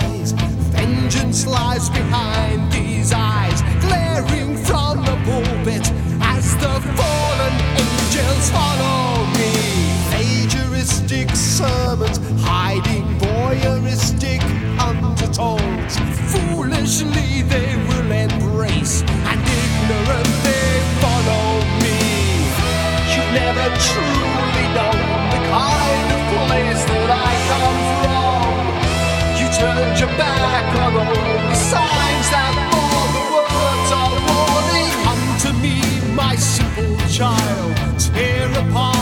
rise. Vengeance lies behind these eyes, glaring from the pulpit as the fallen angels follow me. Plagiaristic sermons hiding voyeuristic undertones. Foolishly they will embrace, and ignorant they follow me. You've never truly known the kind of place that I come from. You turned your back on all the signs that bore the words of warning. Come to me, my simple child, tear apart